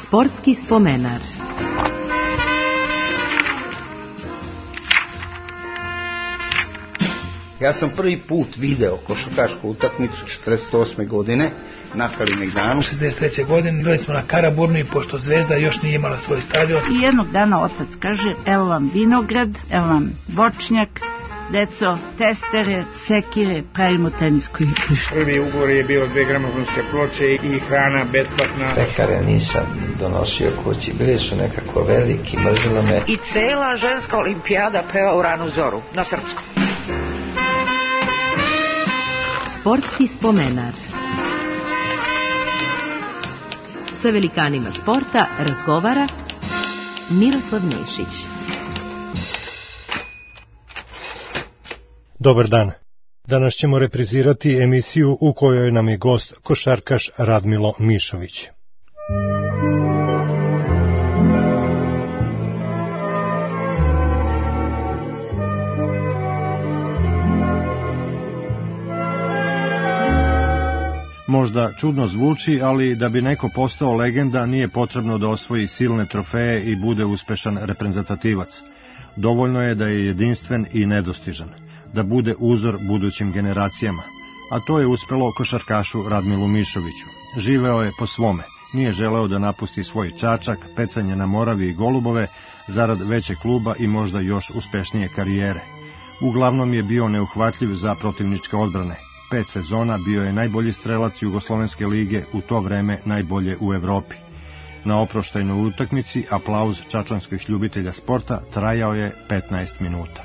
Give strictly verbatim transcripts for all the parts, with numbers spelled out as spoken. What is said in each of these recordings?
Sportski spomenar. Ja sam prvi put video košarkašku utakmicu četrdeset osme godine na Kalemegdanu. šezdeset treće godine igrali smo na Karaburnu i pošto Zvezda još nije imala svoj stadion. I jednog dana otac kaže, evo vam vinograd, evo vam voćnjak, deco, testere, sekire, pravimo tenisku igrište. Prvi ugovor je bio dve gramofonske ploče i hrana besplatna. Pekare nisam donosio kući, bili su nekako veliki, mrzilo me. I cela ženska olimpijada peva u ranu zoru, na srpskom. Sportski spomenar. Sa velikanima sporta razgovara Miroslav Nešić. Dobar dan. Danas ćemo reprizirati emisiju u kojoj nam je gost košarkaš Radmilo Mišović. Možda čudno zvuči, ali da bi neko postao legenda nije potrebno da osvoji silne trofeje i bude uspešan reprezentativac. Dovoljno je da je jedinstven i nedostižan, da bude uzor budućim generacijama. A to je uspelo košarkašu Radmilu Mišoviću. Živeo je po svome, nije želeo da napusti svoj Čačak, pecanje na Moravi i golubove, zarad većeg kluba i možda još uspešnije karijere. Uglavnom je bio neuhvatljiv za protivničke odbrane. Pet sezona bio je najbolji strelac Jugoslovenske lige, u to vreme najbolje u Evropi. Na oproštajnoj utakmici aplauz čačanskih ljubitelja sporta trajao je petnaest minuta.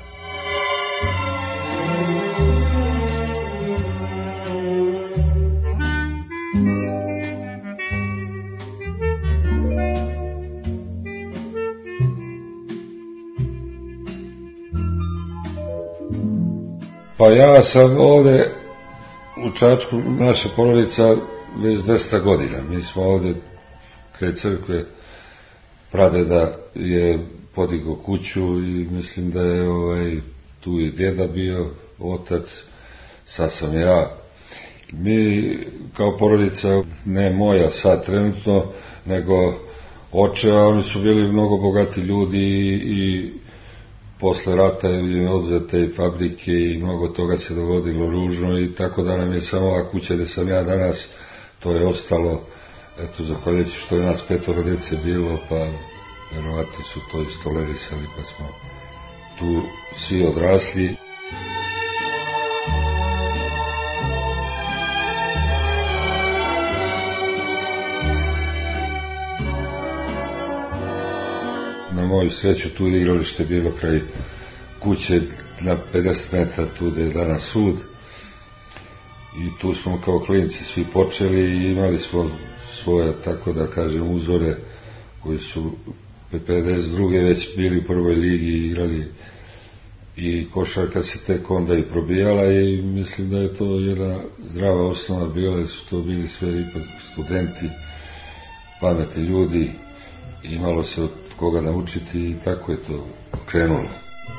Pa ja sam ovde u Čačku, naša porodica već dvesta godina. Mi smo ovde kraj crkve, pradeda je podigao kuću i mislim da je ovaj, tu je djeda bio, otac, sad sam ja. Mi kao porodica, ne moja sad trenutno, nego očeva, oni su bili mnogo bogati ljudi i, i posle rata je oduzete i fabrike i mnogo toga se dogodilo ružno i tako da nam je samo ova kuća gde sam ja danas, to je ostalo, eto, zahvaljujući što je nas petoro dece bilo, pa verovatno su to istolerisali, pa smo tu svi odrasli. Na moju sreću tu igralište je bilo kraj kuće na pedeset metara tu gde je danas sud i tu smo kao klinci svi počeli i imali smo svoje, tako da kažem, uzore koji su pedeset druge već bili u prvoj ligi i igrali i košarka se tek onda i probijala i mislim da je to jedna zdrava osnova bila, da su to bili sve ipak studenti, pametni ljudi, imalo se od koga naučiti i tako je to krenulo.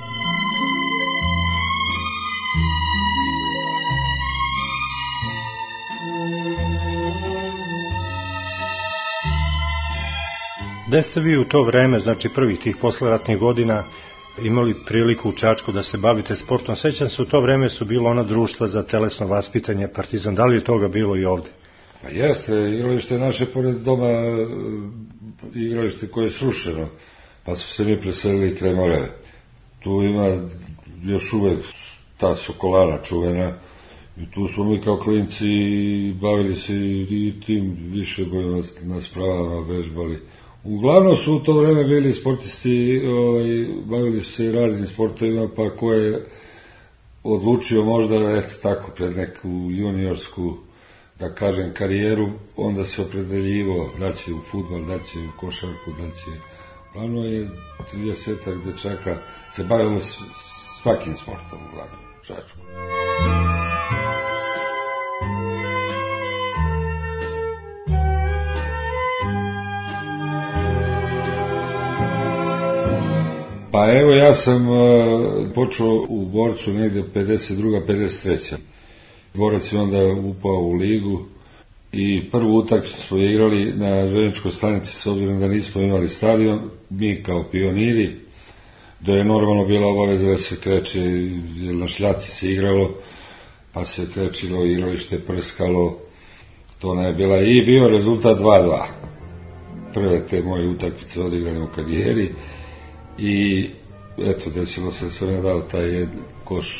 Gde ste vi u to vreme, znači prvih tih posleratnih godina, imali priliku u Čačku da se bavite sportom? Sećam se, u to vreme su bilo ona društva za telesno vaspitanje, Partizan, da li je toga bilo i ovde? Pa jeste, igralište naše pored doma, igralište koje je srušeno, pa su se mi preselili kraj Morave. Tu ima još uvek ta Sokolana čuvena i tu smo mi kao klinci bavili se i tim više bojima na spravama vežbali. Uglavnom su u to vreme bili sportisti, ovaj, bavili su se i raznim sportovima, pa ko je odlučio možda, eto tako, pred neku juniorsku, da kažem, karijeru, onda se opredeljivo da će u fudbal, da će u košarku, da će... Uglavnom je tridesetak dečaka se bavilo svakim sportom, uglavnom, Čačku. Pa evo, ja sam uh, počeo u Borcu negde pedeset druga pedeset treća Borac je onda upao u ligu i prvu utakmicu smo igrali na željezničkoj stanici, s obzirom da nismo imali stadion, mi kao pioniri, da je normalno bila obaveza da se kreće, jer na šljaci se igralo, pa se krećilo, igralište prskalo, to ne je bila, i bio rezultat dva dva. Prve te moje utakmice odigrane u karijeri i eto, desilo se da sam ja dao taj jedan koš.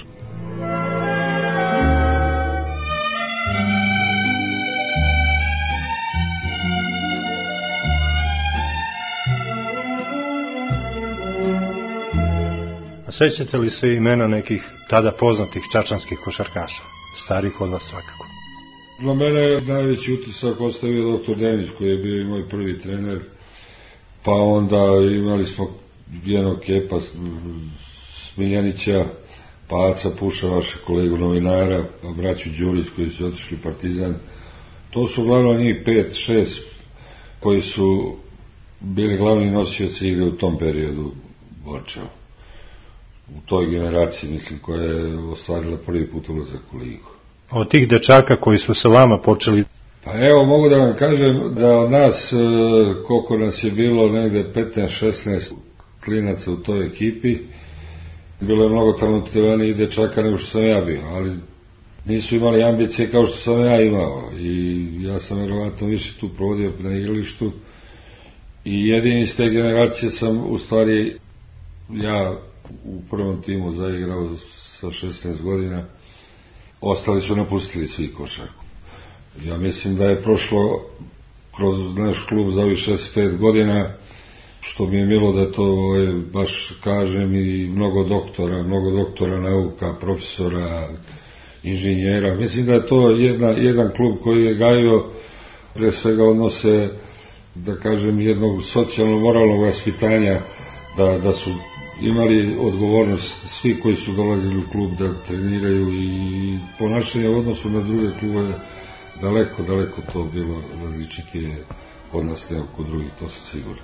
A sećate li se imena nekih tada poznatih čačanskih košarkaša, starih od vas svakako? Na mene je najveći utisak ostavio doktor Denić, koji je bio i moj prvi trener, pa onda imali smo jednog Kepa Smiljanića, pa Aca Puša, vašeg kolegu novinara, pa braću Đurić koji su otišli Partizan. To su uglavnom njih pet, šest koji su bili glavni nosioci igre u tom periodu Borčeva. U toj generaciji, mislim, koja je ostvarila prvi put ulazak u ligu. Od tih dečaka koji su sa vama počeli? Pa evo, mogu da vam kažem da od nas, koliko nas je bilo, negde petnaest šesnaest klinaca u toj ekipi, bilo je mnogo talentovanijih dečaka nego što sam ja bio, ali nisu imali ambicije kao što sam ja imao i ja sam verovatno više tu provodio na igralištu i jedini iz te generacije sam u stvari ja u prvom timu zaigrao sa šesnaest godina, ostali su napustili svi košarku. Ja mislim da je prošlo kroz naš klub za ovih šezdeset pet godina, što mi je milo da to ovaj, baš kažem, i mnogo doktora, mnogo doktora nauka, profesora, inženjera. Mislim da je to jedna, jedan klub koji je gajio pre svega odnose, da kažem, jednog socijalno-moralnog vaspitanja, da, da su imali odgovornost svi koji su dolazili u klub da treniraju i ponašanje u odnosu na druge klube daleko, daleko to bilo različitije od nas nego kod drugih, to sam siguran.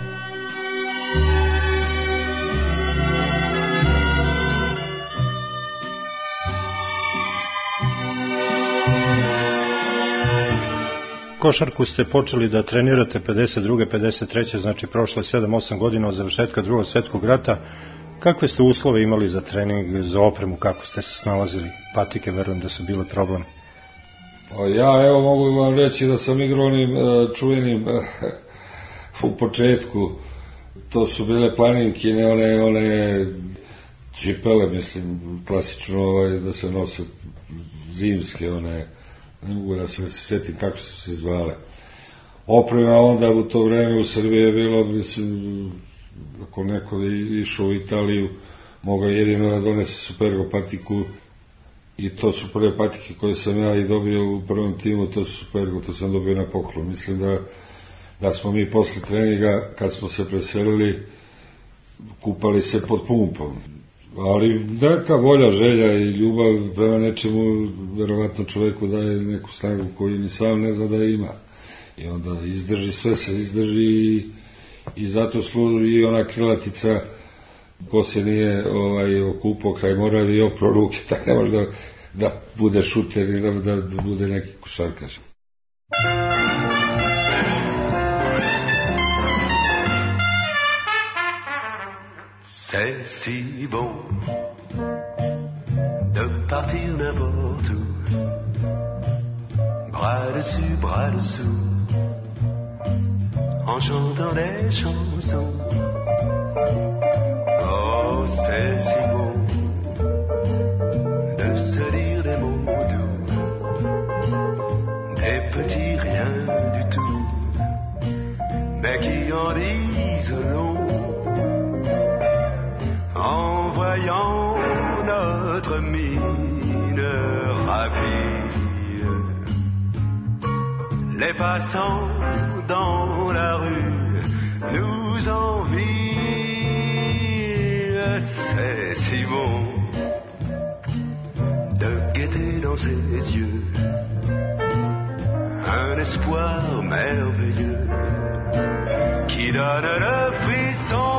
Košarku ste počeli da trenirate pedeset druge pedeset treće znači prošlo je sedam osam godina od završetka Drugog svjetskog rata. Kakve ste uslove imali za trening, za opremu, kako ste se snalazili? Patike, verujem da su bile problem. Pa ja, evo, mogu vam reći da sam igrao onim čuvenim u početku, to su bile planinkine, one, one čipele, mislim, klasično ovaj, da se nose zimske, one, ne mogu da se sjetim kako su se zvale. Oprema onda u to vreme u Srbiji je bilo, mislim, ako neko išao u Italiju, mogao jedino da donese Supergo patiku, i to su prve patike koje sam ja i dobio u prvom timu, to su Supergo, to sam dobio na poklon. Mislim da, da smo mi posle treninga, kad smo se preselili, kupali se pod pumpom. Ali neka volja, želja i ljubav prema nečemu, verovatno čoveku daje neku snagu koju ni sam ne zna da ima. I onda izdrži, sve se izdrži i, i zato služi i ona krilatica, ko se nije ovaj, okupao kraj Moravi i opro ruke, tako ne može da, da bude šuter i da, da, da bude neki košarkaš. C'est si bon de partir n'importe où, bras dessus, bras dessous, en chantant des chansons. Oh, c'est si bon de se dire des mots doux, des petits riens du tout, mais qui en disent long. En voyant notre mine ravie, les passants dans la rue nous envient. C'est si bon de guetter dans ses yeux un espoir merveilleux qui donne le frisson.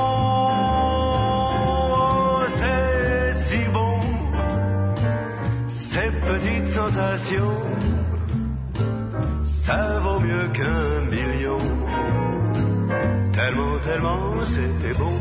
Petites sensations, ça vaut mieux qu'un million. Tellement, tellement c'était bon.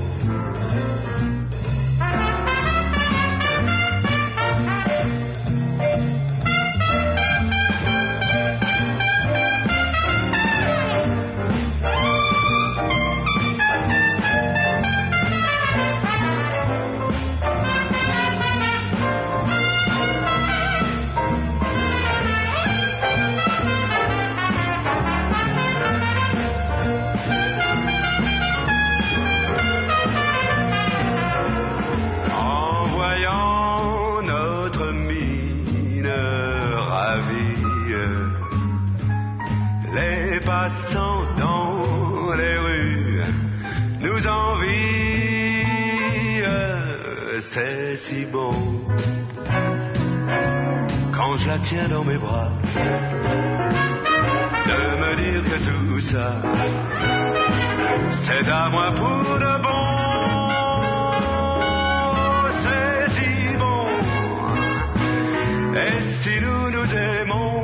Passant dans les rues nous envient, c'est si bon quand je la tiens dans mes bras de me dire que tout ça c'est à moi pour de bon. C'est si bon, et si nous nous aimons,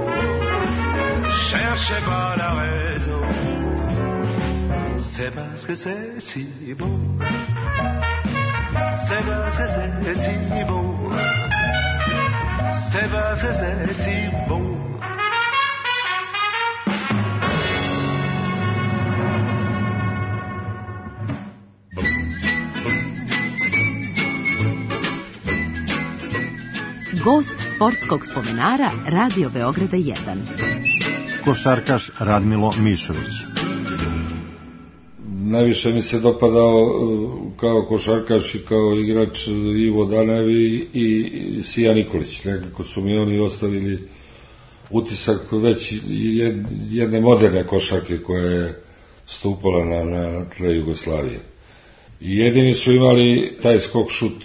cherchez pas la raison, c'est parce que c'est si bon, c'est parce que c'est si bon, c'est parce que c'est si bon. Gost sportskog spomenara Radio Beograda jedan. Košarkaš Radmilo Mišović. Najviše mi se dopadao kao košarkaš i kao igrač Ivo Danevi i Sija Nikolić. Nekako su mi oni ostavili utisak već jedne moderne košarke koja je stupala na, na tle Jugoslavije. I jedini su imali taj skok šut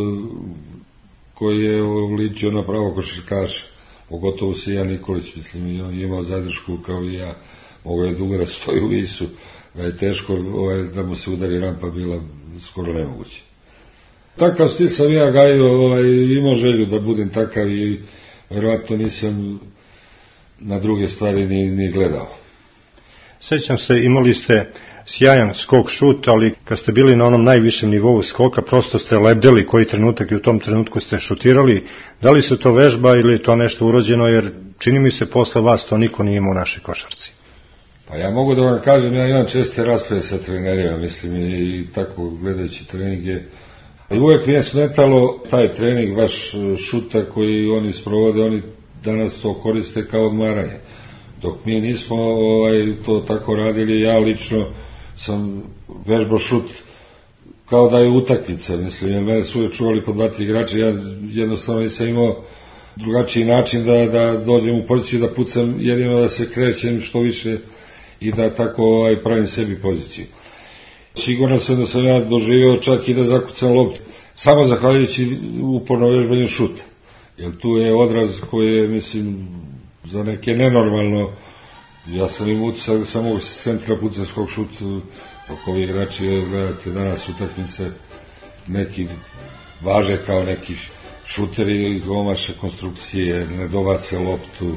koji je ličio na pravo košarkaša. Pogotovo Sija Nikolić, mislim, on je imao zadršku kao i ja, mogao je dugo da stoji u visu, da je teško ovaj, da mu se udari rampa bila skoro nemoguće. Takav stil sam ja gajio, ovaj, imao želju da budem takav i verovatno nisam na druge stvari ni, ni gledao. Sećam se, imali ste sjajan skok šut, ali kad ste bili na onom najvišem nivou skoka, prosto ste lebdeli koji trenutak i u tom trenutku ste šutirali. Da li se to vežba ili je to nešto urođeno, jer čini mi se posle vas to niko nije imao u našoj košarci? Pa ja mogu da vam kažem, ja imam česte rasprave sa trenerima, mislim, i tako gledajući treninge. I uvek mi je smetalo taj trening, vaš šuta koji oni sprovode, oni danas to koriste kao odmaranje. Dok mi nismo ovaj, to tako radili, ja lično sam vežbao šut kao da je utakmica, mislim, jer mene su uvek čuvali po dva, tri igrača, ja jednostavno nisam imao drugačiji način da, da dođem u poziciju, da pucam, jedino da se krećem što više i da tako ovaj, pravim sebi poziciju. Sigurno sam da sam ja doživio čak i da zakucam loptu, samo zahvaljujući uporno vežbanju šuta, jer tu je odraz koji je, mislim, za neke nenormalno. Ja sam im utisak da sam mogu s centra pucati skok šut, dok ovi igrači, gledate danas utakmice, neki važe kao neki šuteri, omaše konstrukcije, ne dobace loptu.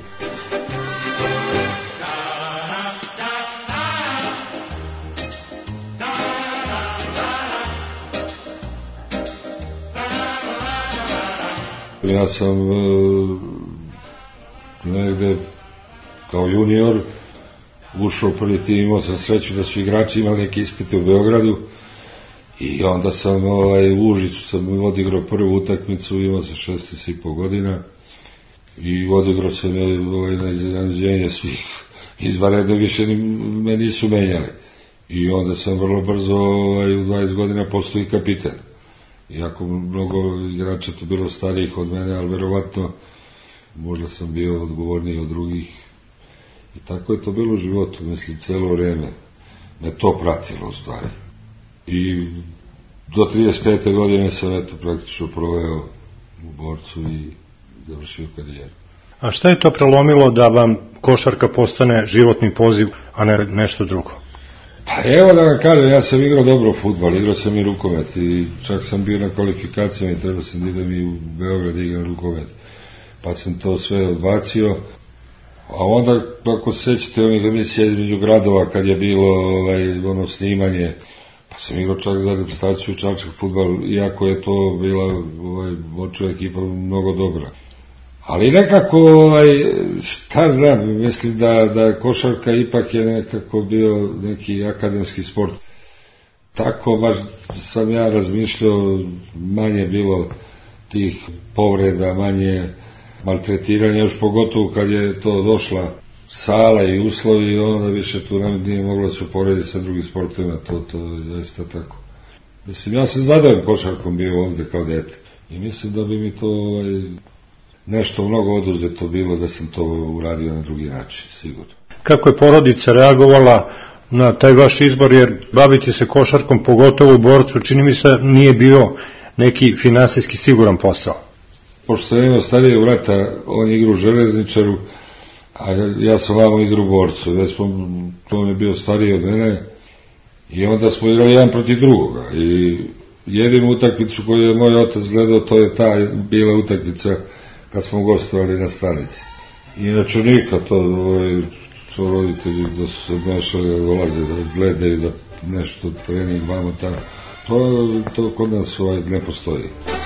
Ja sam negde kao junior ušao prvi tim, imao sam sreću da su igrači imali neke ispite u Beogradu i onda sam ovaj, u Užicu sam odigrao prvu utakmicu, imao sam šesnaest i po godina i odigrao sam ovaj, na iznenađenje svih izvanredno, više me nisu menjali i onda sam vrlo brzo ovaj, u dvadeset godina postao i kapiten. Iako mnogo igrača tu bilo starijih od mene, ali verovatno možda sam bio odgovorniji od drugih. I tako je to bilo u životu, mislim, celo vreme. Me to pratilo u stvari. I do trideset pete godine sam eto praktično proveo u Borcu i završio karijeru. A šta je to prelomilo da vam košarka postane životni poziv, a ne nešto drugo? Pa evo da vam kažem, ja sam igrao dobro fudbal, igrao sam i rukomet i čak sam bio na kvalifikacijama i trebao sam da idem i u Beograd da igram rukomet. Pa sam to sve odbacio A onda, ako se sećate onih emisija između gradova, kad je bilo ovaj, ono snimanje, pa sam igrao čak za reprezentaciju Čačak fudbal, iako je to bila ovaj, očuva ekipa mnogo dobra. Ali nekako, ovaj, šta znam, mislim da, da košarka ipak je nekako bio neki akademski sport. Tako baš sam ja razmišljao, manje bilo tih povreda, manje maltretiranja, još pogotovo kad je to došla sala i uslovi, onda više tu nije moglo se uporediti sa drugim sportovima, to, to je zaista tako. Mislim, ja sam zadovoljan košarkom bio ovde kao dete i mislim da bi mi to ovaj, nešto mnogo oduzeto bilo da sam to uradio na drugi način, sigurno. Kako je porodica reagovala na taj vaš izbor, jer baviti se košarkom, pogotovo u Borcu, čini mi se nije bio neki finansijski siguran posao? Pošto sam imao starijeg brata, on igra u Železničaru, a ja sam vamo igra u Borcu, da smo, on je bio stariji od mene, i onda smo igrali jedan protiv drugoga, i jedinu utakmicu koju je moj otac gledao, to je ta bila utakmica kad smo gostovali na stanici. Inače nikad to, ovaj, to roditelji da su se mešali, da dolaze, da gledaju, da nešto trening, vamo tamo, to, to kod nas ovaj, ne postoji.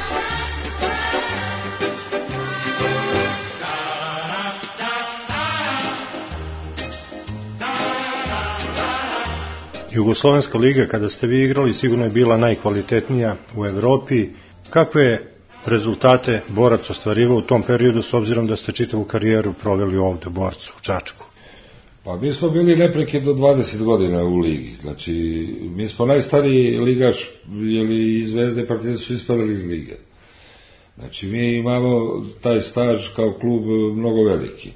Jugoslovenska liga, kada ste vi igrali, sigurno je bila najkvalitetnija u Evropi. Kakve rezultate Borac ostvarivao u tom periodu, s obzirom da ste čitavu karijeru proveli ovde u Borcu, u Čačku? Pa mi smo bili neprekid do dvadeset godina u ligi. Znači, mi smo najstariji ligaš, jer i Zvezda i Partizan su ispadali iz lige. Znači, mi imamo taj staž kao klub mnogo veliki.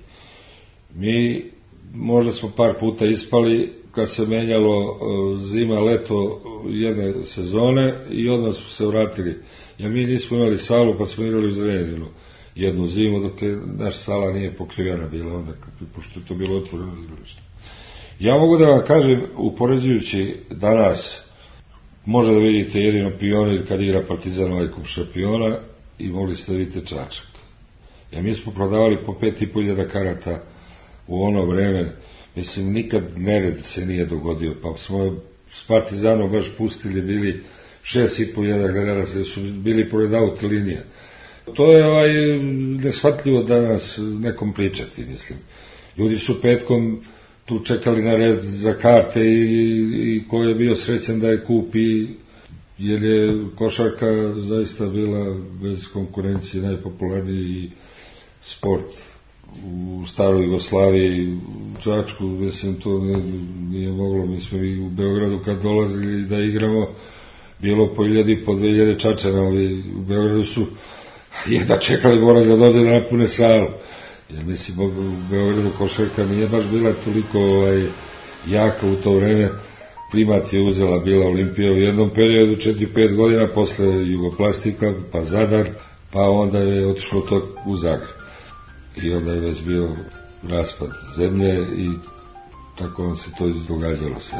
Mi možda smo par puta ispali kad se menjalo zima, leto jedne sezone i odmah smo se vratili. Jer mi nismo imali salu, pa smo igrali u Zrenjaninu jednu zimu, dok je naša sala nije pokrivena bila onda, pošto je to bilo otvoreno igralište. Ja mogu da vam kažem, upoređujući danas, možda da vidite jedino Pionir kad igra Partizan ovaj kup šampiona i mogli ste da vidite Čačak. Jer mi smo prodavali po pet i po hiljada karata u ono vreme. Mislim, nikad nered se nije dogodio, pa smo s Partizanom baš pustili, bili šest i po hiljada gledalaca, da su bili pored auto linija. To je ovaj, neshvatljivo danas nekom pričati, mislim. Ljudi su petkom tu čekali na red za karte i, i ko je bio srećan da je kupi, jer je košarka zaista bila bez konkurencije najpopularniji sport u staroj Jugoslaviji, u Čačku, mislim, to nije, nije moglo, mi smo i u Beogradu kad dolazili da igramo, bilo po hiljadi, po dve hiljade Čačana, ali u Beogradu su jedna čekali mora da dođe na napune salu, jer mislim, u Beogradu košarka nije baš bila toliko ovaj, jaka u to vreme. Primat je uzela bila Olimpija u jednom periodu, četiri pet godina, posle Jugoplastika, pa Zadar, pa onda je otišlo to u Zagreb. I onda je već bio raspad zemlje i tako vam se to izdogađalo sve.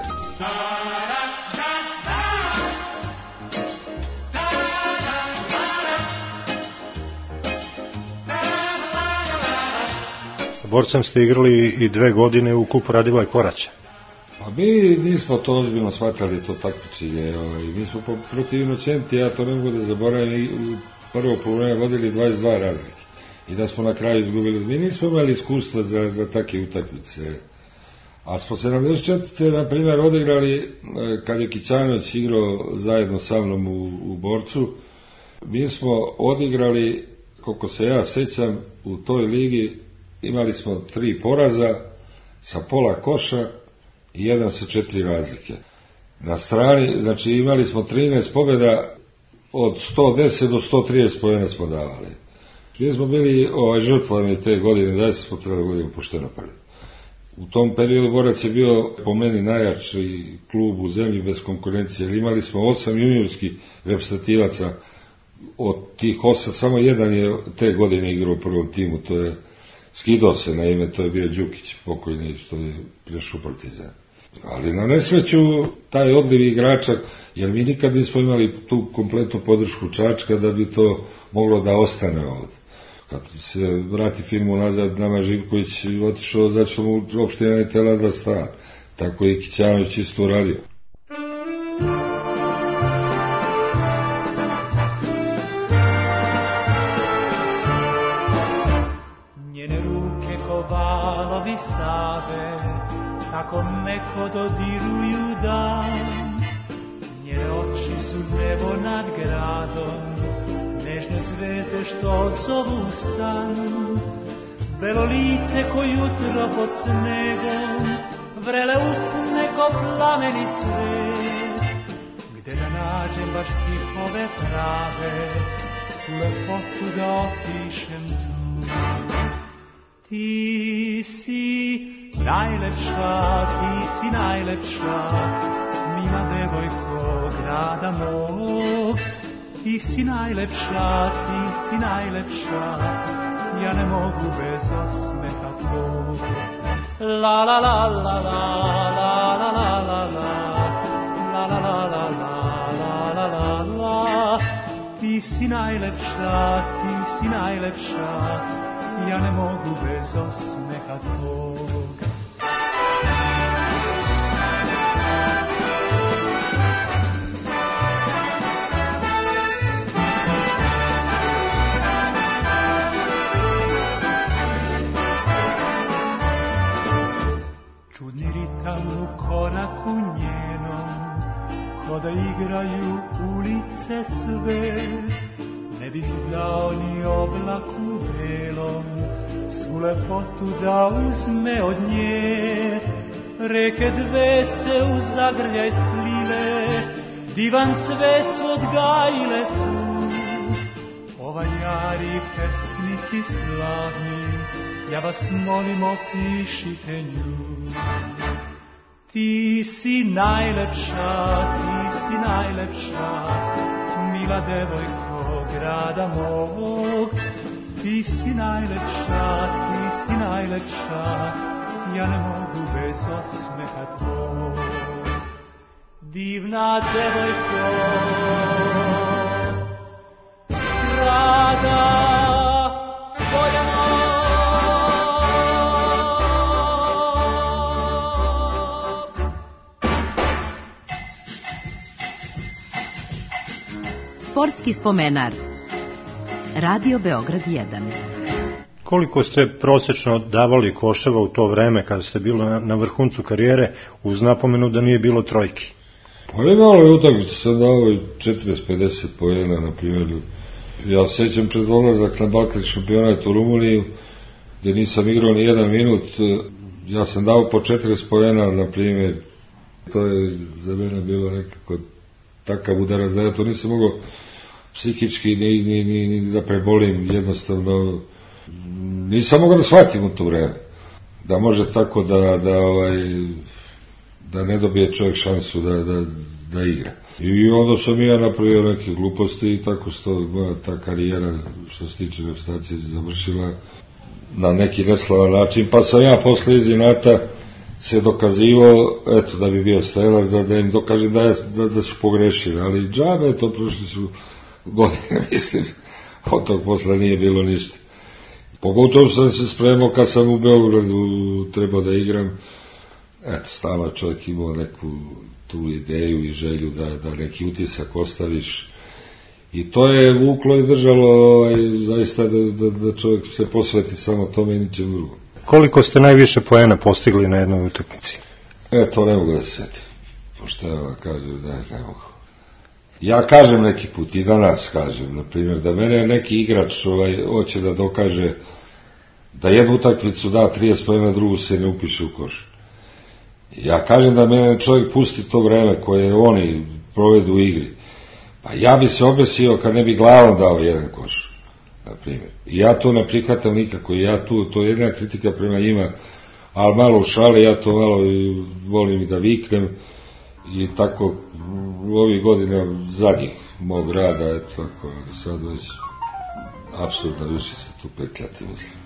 Sa Borcem ste igrali i dve godine u kupu Radivoja Koraća. Pa mi nismo to ozbiljno shvatali, to takmičenje. Mi smo protiv Inocenti, ja to ne mogu da zaboravim, u prvo polovreme vodili dvadeset dva razlike. I da smo na kraju izgubili. Mi nismo imali iskustva za, za takve utakmice. A smo sedamdeset četvrte na primjer odigrali, kad je Kićanović igrao zajedno sa mnom u, u Borcu, mi smo odigrali, koliko se ja sećam, u toj ligi imali smo tri poraza sa pola koša i jedan sa četiri razlike. Na strani, znači imali smo trinaest pobjeda, od sto deset do sto trideset poena smo davali. Mi smo bili ovaj, žrtvani te godine, da smo trebali godinu pošteno prvi. U tom periodu Borac je bio po meni najjači klub u zemlji bez konkurencije. Imali smo osam juniorskih reprezentativaca, od tih osam samo jedan je te godine igrao u prvom timu, to je skidao se na ime, to je bio Đukić, pokojni, što je prešao Partizan. Ali na nesreću taj odliv igrača, jer mi nikad nismo imali tu kompletnu podršku Čačka da bi to moglo da ostane ovdje. Kad se vrati filmu nazad, nama Živković otišao, znači mu uopšte ne tela da sta. Tako i Kićanović isto uradio. Njene ruke ko valovi Save, kako neko dodiruju dan. Njene oči su nebo nad gradom, nežne zvezde što zovu san. Belo lice ko jutro pod snegom, vrele usne ko plameni cvet. Gde da nađem baš stihove prave, svu lepotu da opišem tu. Ti si najlepša, ti si najlepša, mila devojko grada mog. Ti si najlepša, ti si najlepša, ja ne mogu bez osmeha tvog. La la la la la la la la la la la la la la la la la. Ti si najlepša, ti si najlepša, ja ne mogu bez osmeha tvog. Čudni ritam u koraku njenom, ko da igraju ulice sve. Ne bih dao ni oblaku belom, svu lepotu da uzme od nje. Reke dve se u zagrljaj slile, divan cvet su odgajile tu. Ova jari pesnici slavni, ja vas molim opišite nju. Ti si najlepša, ti si najlepša, mila devojko grada mog. Ti si najlepša, ti si najlepša, ja ne mogu bez osmeha tvog. Divna devojko grada moja. Sportski spomenar. Radio Beograd jedan. Koliko ste prosečno davali koševa u to vreme kada ste bili na, na vrhuncu karijere, uz napomenu da nije bilo trojki? Pa imalo je utakmice, sam dao i četrdeset pedeset poena, na primjer. Ja sećam pred odlazak na Balkanski šampionat u Rumuniju, gde nisam igrao ni jedan minut, ja sam dao po četrdeset poena, na primjer. To je za mene bilo nekako takav udarac da ja to nisam mogao psihički ni, ni, ni, ni da prebolim, jednostavno nisam mogao da shvatim u to vreme da može tako da da, ovaj, da ne dobije čovjek šansu da, da, da igra. I onda sam ja napravio neke gluposti i tako što moja ta karijera što se tiče reprezentacije završila na neki neslavan način, pa sam ja posle iz inata se dokazivao, eto, da bi bio strelac, da, da im dokažem da, je, da, da su pogrešili, ali džabe, to prošli su godine, mislim, od tog posla nije bilo ništa. Pogotovo sam se spremao kad sam u Beogradu trebao da igram, eto, stalno čovjek imao neku tu ideju i želju da, da neki utisak ostaviš i to je vuklo i držalo ovaj, zaista da, da, da čovjek se posveti samo tome i ničem drugom. Koliko ste najviše poena postigli na jednoj utakmici? E, to ne mogu da se setim. Pošto ja kažem da ne mogu. Ja kažem neki put i danas kažem, na primjer, da mene neki igrač ovaj, hoće da dokaže da jednu utakmicu da trideset poena, drugu se ne upiše u koš. Ja kažem da mene čovjek pusti to vreme koje oni provedu u igri. Pa ja bi se obesio kad ne bi glavom dao jedan koš. Na primjer. I ja to ne prihvatam nikako, ja tu, to je jedna kritika prema njima, ali malo u šale, ja to malo i volim i da viknem i tako u ovih godina zadnjih mog rada, eto tako, sad već apsolutno više se tu petljati, mislim.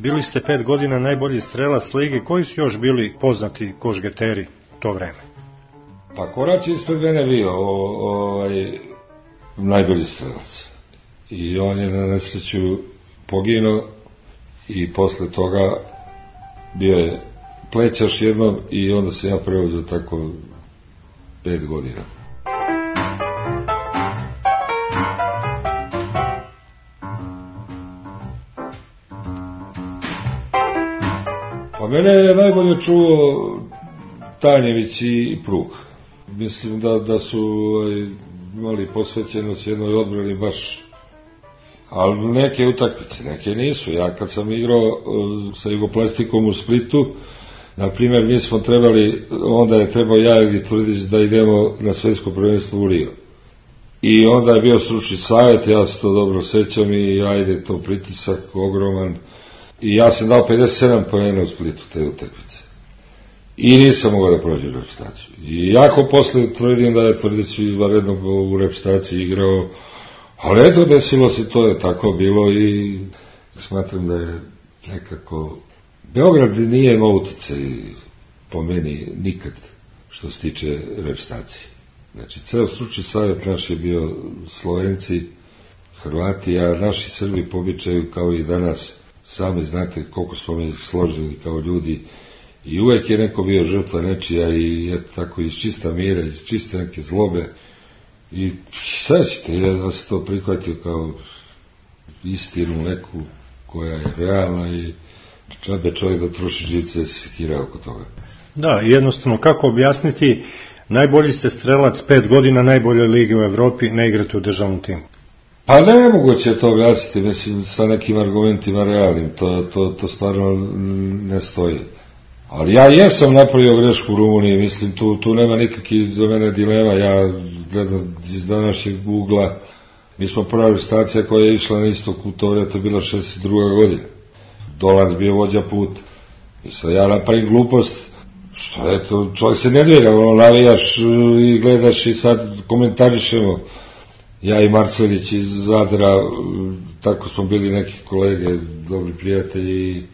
Bili ste pet godina najbolji strelac lige. Koji su još bili poznati košgeteri to vreme? Pa Korać ispred mene bio ovaj, najbolji strelac. I on je na nesreću poginuo i posle toga bio je plećaš jednom i onda se ja preuzeo tako pet godina. Pa mene je najbolje čuo Tanjević i Prug. Mislim da, da su imali posvećenost jednoj odbrani baš, ali neke utakmice, neke nisu. Ja kad sam igrao sa Jugoplastikom u Splitu, na primjer, mi smo trebali, onda je trebao ja ili Tvrdić da idemo na svetsko prvenstvo u Rio. I onda je bio stručni savjet, ja se to dobro sećam i ajde to pritisak ogroman. I ja sam dao pedeset sedam poena u Splitu te utakmice. I nisam mogao da prođem u reprezentaciju. I jako posle tvrdim da je Tvrdić izvanredno u reprezentaciji igrao, ali eto desilo se, to je tako bilo i smatram da je nekako Beograd nije imao uticaj po meni nikad što se tiče reprezentacije. Znači, ceo stručni savjet naš je bio Slovenci, Hrvati, a naši Srbi po običaju kao i danas, sami znate koliko smo mi složili kao ljudi i uvek je neko bio žrtva nečija i eto tako iz čista mira, iz čiste neke zlobe i šta ćete, ja vas to prihvatio kao istinu neku koja je realna i čabe čovjek da troši živce da se sekira oko toga. Da, jednostavno, kako objasniti, najbolji ste strelac pet godina najbolje lige u Evropi, ne igrate u državnom timu? Pa nemoguće je to objasniti, mislim, sa nekim argumentima realnim, to, to, to stvarno ne stoji. Ali ja jesam napravio grešku u Rumuniji, mislim, tu, tu nema nikakvih za mene dilema, ja gledam iz današnjeg ugla, mi smo prva reprezentacija koja je išla na istok u to vreme, to je bila šezdeset druga godina. Dolanc bio vođa put i sad ja napravim glupost, što je to, čovjek se nervira, ono, navijaš i gledaš i sad komentarišemo. Ja i Marcelić iz Zadra, tako smo bili neki kolege, dobri prijatelji i,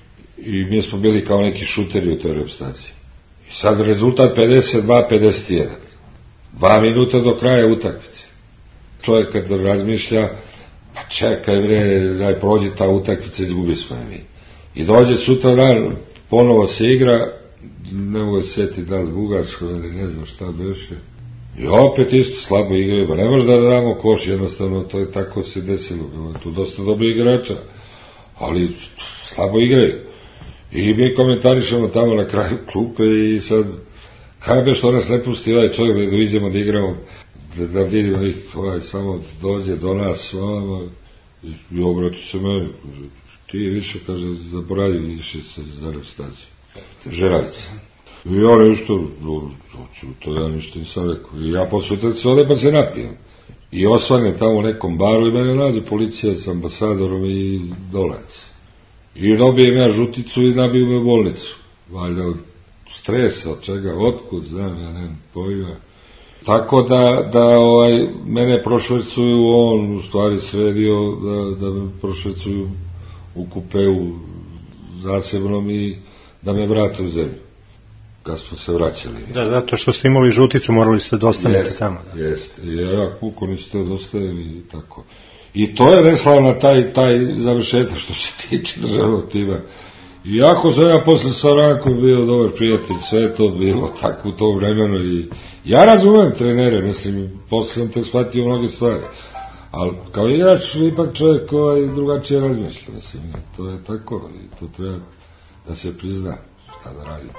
i mi smo bili kao neki šuteri u toj reprezentaciji. I sad rezultat pedeset dva pedeset jedan. Dva minuta do kraja utakmice. Čovjek kad razmišlja, pa čekaj bre, daj prođi ta utakmica, izgubi smo je mi. I dođe sutra dan, ponovo se igra, ne mogu se setiti da li Bugarsko ili ne znam šta beše. I opet isto slabo igraju, ba ne može da damo koš, jednostavno to je tako se desilo, bilo tu dosta dobri igrača, ali slabo igraju. I mi komentarišemo tamo na kraju klupe i sad, kaj be što nas ne pusti ovaj čovjek da vidimo da igramo, da, da vidimo ih, ovaj, samo dođe do nas, ovaj, i, i obrati se meni, ti više, kaže, zaboravi više se za reprezentaciju. Žeravica. I ja nešto, to ja ništa nisam rekao. I ja posle utakmice ode pa se napijem. I osvane tamo u nekom baru i mene nađe policija s ambasadorom i Dolanc. I dobijem ja žuticu i nabiju me u bolnicu. Valjda od stresa, od čega, otkud, znam, ja nemam pojma. Tako da, da ovaj, mene prošvercuju, on u stvari sredio da, da me prošvercuju u kupeu zasebnom i da me vrate u zemlju. Kad smo se vraćali. Da, zato što ste imali žuticu, morali ste dostaviti tamo. Da. Jeste, ja kuko niste dostavili i tako. I to je neslavna taj, taj završetak što se tiče državnog tima. Iako sam ja posle sa Rankom bio dobar prijatelj, sve je to bilo tako u to vremenu i ja razumem trenere, mislim, posle sam tek shvatio mnoge stvari. Ali kao igrač ipak čovjek ovaj drugačije razmišlja, mislim, to je tako i to treba da se prizna šta da radi.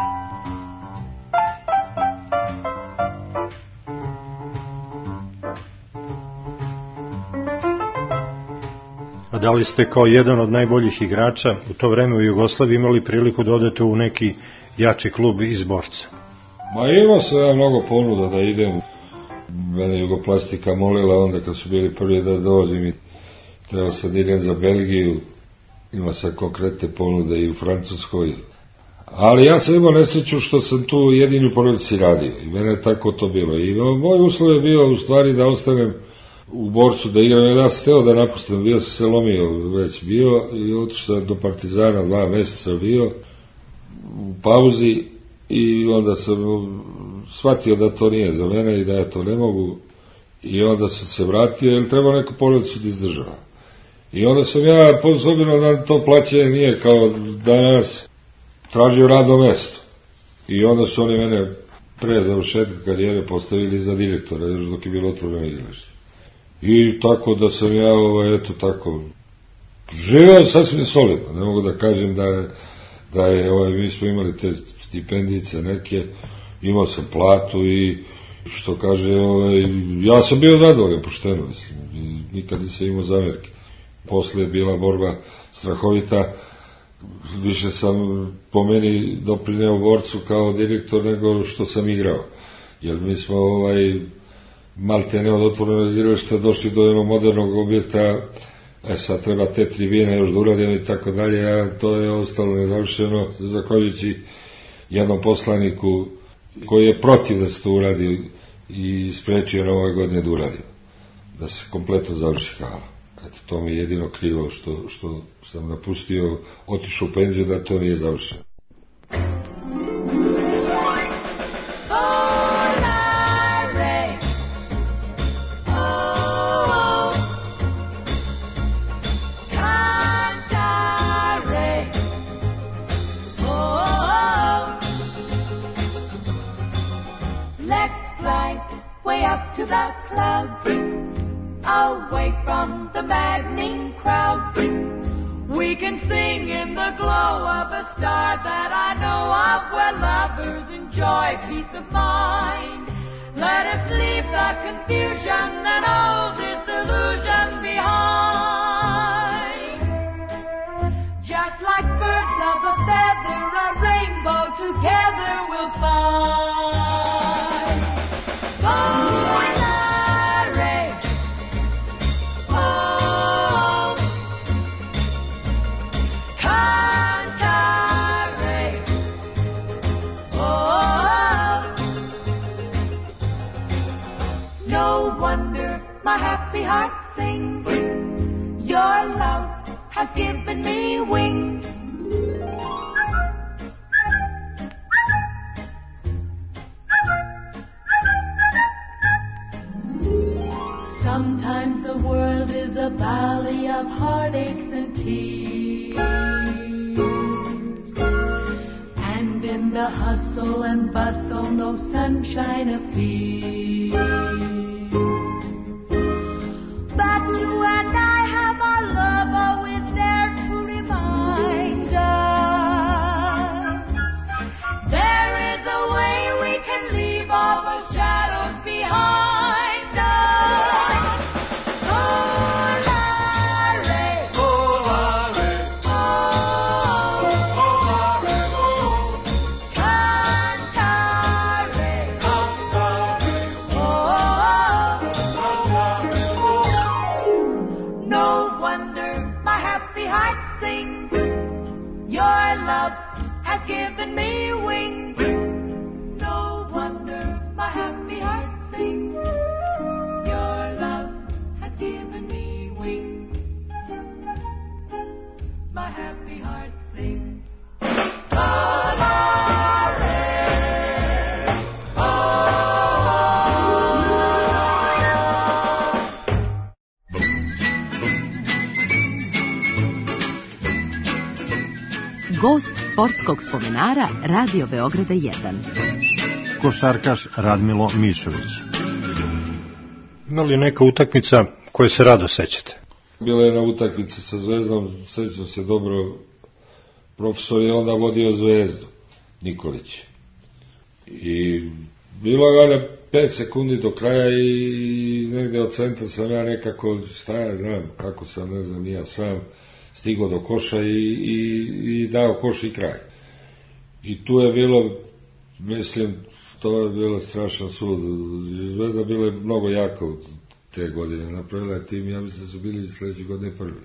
A da li ste kao jedan od najboljih igrača u to vreme u Jugoslaviji imali priliku da odete u neki jači klub iz Borca? Ma imao sam ja mnogo ponuda da idem. Mene Jugoplastika molila onda kad su bili prvi da dođem i trebao sam da idem za Belgiju. Imao sam konkretne ponude i u Francuskoj. Ali ja sam imao nesreću što sam tu jedini u porodici radio i mene je tako to bilo. I moj uslov je bio u stvari da ostanem u Borcu da igram, ja sam teo da napustim, bio sam se lomio već bio i otišao do Partizana, dva meseca bio u pauzi i onda sam shvatio da to nije za mene i da ja to ne mogu i onda sam se vratio jer treba neku porodicu da izdržava. I onda sam ja, s obzirom da to plaćanje nije kao danas, tražio radno mesto. I onda su oni mene pre završetka karijere postavili za direktora, još dok je bilo otvoreno igralište. I tako da sam ja, ovaj, eto tako, živeo sasvim solidno. Ne mogu da kažem da je, da je ovaj, mi smo imali te stipendice neke, imao sam platu i što kaže, ovaj, ja sam bio zadovoljan, pošteno, mislim, nikad nisam imao zamerke. Posle je bila borba strahovita, više sam po meni doprineo Borcu kao direktor nego što sam igrao. Jer mi smo ovaj, malte ne od otvorenog igrališta došli do jednog modernog objekta, e sad treba te tribine još da uradimo i tako dalje, a to je ostalo nezavršeno, zahvaljujući jednom poslaniku koji je protiv da se to uradi i sprečio na ove godine da uradi, da se kompletno završi hala. Eto, to mi je jedino krivo što, što sam napustio, otišao u penziju da to nije završeno. To the club, away from the maddening crowd. We can sing in the glow of a star that I know of, where lovers enjoy peace of mind. Let us leave the confusion and all disillusion behind. Just like birds of a feather, a rainbow together we'll find. Oh, my happy heart sings, your love has given me wings. Sometimes the world is a valley of heartaches and tears, and in the hustle and bustle no sunshine appears. Given me wings, no wonder my happy heart sings. Your love has given me wings, my happy heart sings. Gost sportskog spomenara Radio Beograda jedan. Košarkaš Radmilo Mišović. Ima li neka utakmica koje se rado sećate? Bila je jedna utakmica sa Zvezdom, sećam se dobro, profesor je onda vodio Zvezdu, Nikolić. I bilo je valjda pet sekundi do kraja i negde od centra sam ja nekako, šta ja znam, kako sam, ne znam, ja sam stigao do koša i, i, i dao koš i kraj. I tu je bilo, mislim, to je bilo strašan sud. Zvezda bila je mnogo jaka u te godine. Napravila je tim, ja mislim da su bili sledeće godine prvi.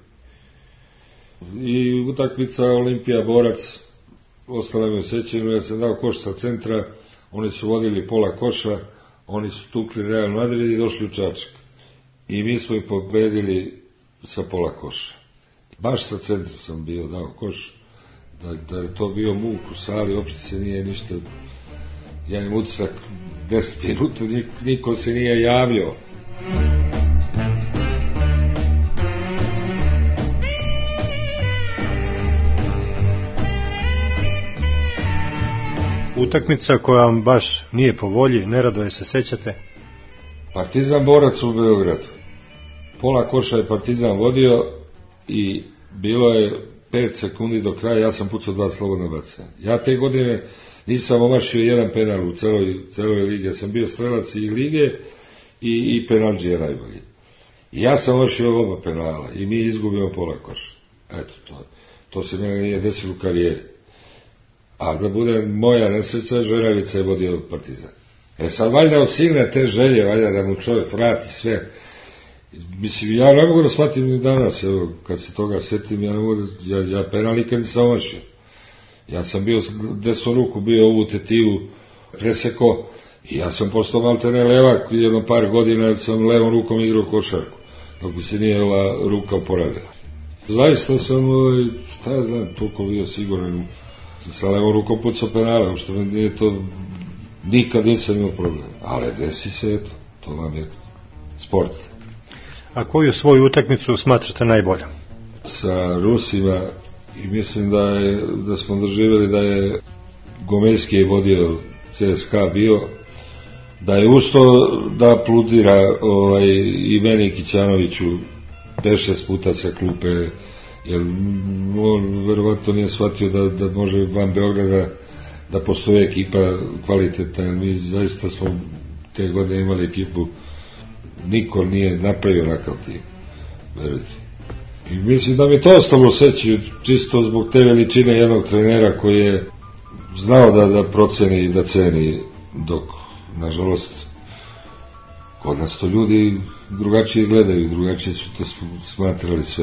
I utakmica Olimpija Borac, ostala mi u sećanju, ja sam dao koš sa centra, oni su vodili pola koša, oni su tukli Real Madrid i došli u Čačak. i mi smo ih pobedili sa pola koša. Baš sa centra sam bio dao koš, da, da je to bio muk u sali, uopšte se nije ništa, ja imam utisak deset minuta, niko se nije javio. Utakmica koja vam baš nije po volji, nerado je se sećate? Partizan Borac u Beogradu. Pola koša je Partizan vodio i bilo je pet sekundi do kraja, ja sam pucao dva slobodna bacanja. Ja te godine nisam omašio jedan penal u celoj, celoj ligi, ja sam bio strelac i lige i, i penalđija najbolji. I ja sam omašio oba penala i mi izgubimo pola koša. Eto, to, to se mene nije desilo u karijeri. A da bude moja nesreća, Žeravica je vodio Partizan. E sad, valjda od silne te želje, valjda da mu čovjek vrati sve. Mislim, ja ne mogu da shvatim ni danas, evo, kad se toga sjetim, ja ne mogu da, ja, ja penal nikad nisam omašio. Ja sam bio, desnu ruku bio ovu tetivu preseko i ja sam postao maltene levak, jedno par godina sam levom rukom igrao košarku, dok bi se nije ova ruka oporavila. Zaista sam, šta ja znam, toliko bio siguran, sa levom rukom pucao penale, što mi nije to, nikad nisam imao problem. Ali desi se, eto, to vam je sport. A koju svoju utakmicu smatrate najboljom? Sa Rusima, i mislim da, je, da smo doživjeli da je Gomejski vodio C S K A bio, da je usto da apludira ovaj, i meni Kićanoviću pet šest puta sa klupe, jer on verovatno nije shvatio da, da može van Beograda da postoje ekipa kvaliteta, jer mi zaista smo te godine imali ekipu, niko nije napravio nakav tim, verujte. I mislim da mi to ostalo seći, čisto zbog te veličine jednog trenera koji je znao da, da proceni i da ceni, dok, nažalost, kod nas to ljudi drugačije gledaju, drugačije su to smatrali sve.